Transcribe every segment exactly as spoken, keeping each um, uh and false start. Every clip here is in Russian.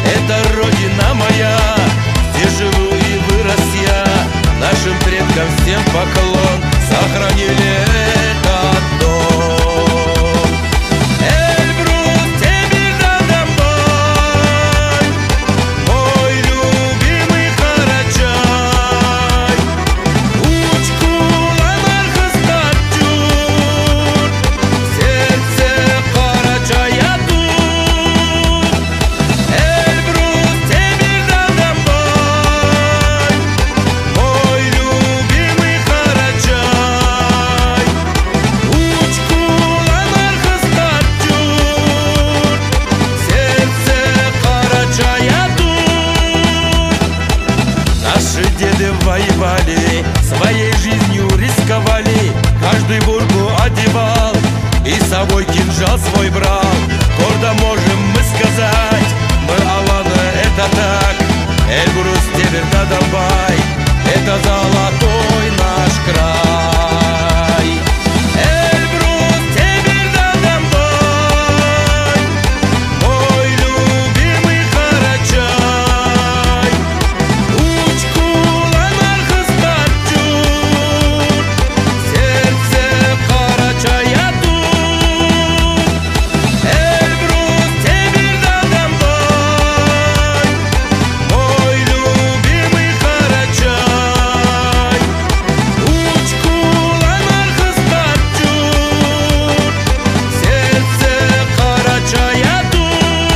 это родина моя, где живу и вырос я. Нашим предкам всем поклон, сохранили этот дом. Эльбрус, Темиртау домой, мой любимый Карачай. Учкулан Архыстатюр, в сердце Карачая тут. Эльбрус, Темиртау домой, мой любимый Карачай. Учкулан Архыстатюр, в сердце Карачая тут. Наши деды воевали, своей жизнью рисковали, каждый бурку одевал и с собой кинжал свой брал. Гордо можем мы сказать, мы Аланы, это так. Эльбрус, Темиртау домой, это золотой наш край. Эльбрус, Темиртау домой, мой любимый Карачай. Учкулан Архыстатюр, в сердце Карачая тут. Эльбрус, Темиртау домой, мой любимый Карачай. Учкулан Архыстатюр, в сердце Карачая тут.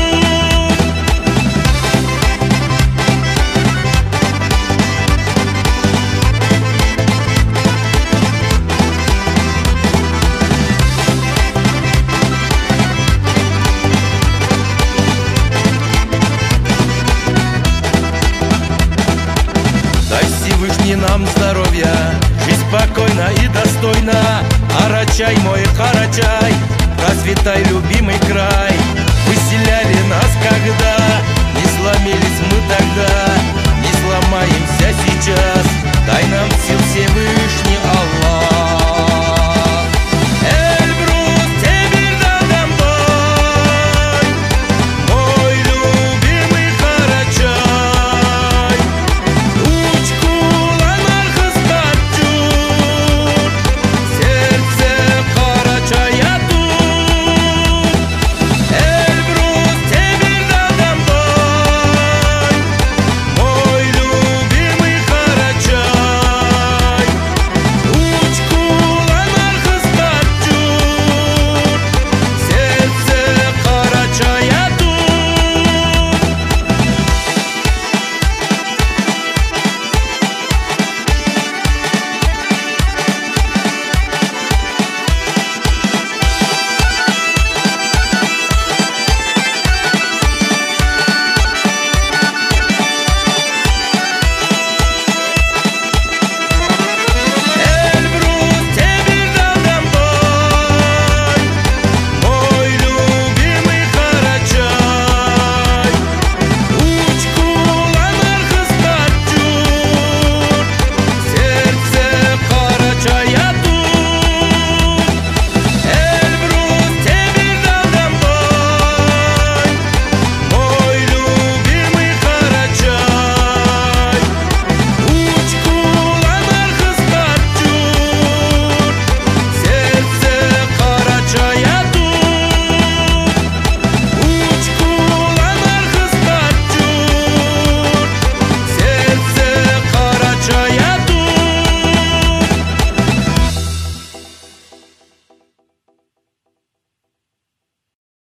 Дай Всевышний нам здоровья, жизнь спокойна и достойна. Карачай, мой Карачай, процветай, любимый край. Выселяли нас когда